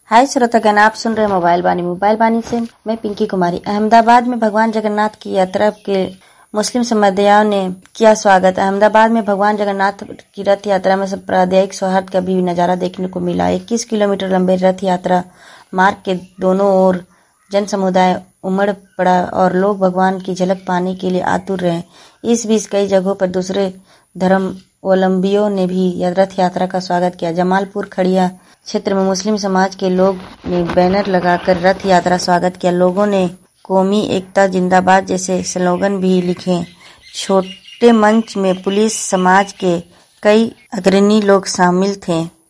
हाय श्रोतागण, आप सुन रहे मोबाइल बानी से मैं पिंकी कुमारी। अहमदाबाद में भगवान जगन्नाथ की यात्रा के मुस्लिम समुदायों ने किया स्वागत। अहमदाबाद में भगवान जगन्नाथ की रथ यात्रा में सांप्रदायिक सौहार्द का भी नजारा देखने को मिला। 21 किलोमीटर लंबे रथ यात्रा मार्ग के दोनों ओर जन समुदाय उमड़ पड़ा और लोग भगवान की झलक पाने के लिए आतुर रहे। इस बीच कई जगहों पर दूसरे धर्मावलंबियों ने भी रथ यात्रा का स्वागत किया। जमालपुर खड़िया क्षेत्र में मुस्लिम समाज के लोग ने बैनर लगाकर रथ यात्रा स्वागत किया। लोगों ने कौमी एकता जिंदाबाद जैसे स्लोगन भी लिखे। छोटे मंच में पुलिस समाज के कई अग्रणी लोग शामिल थे।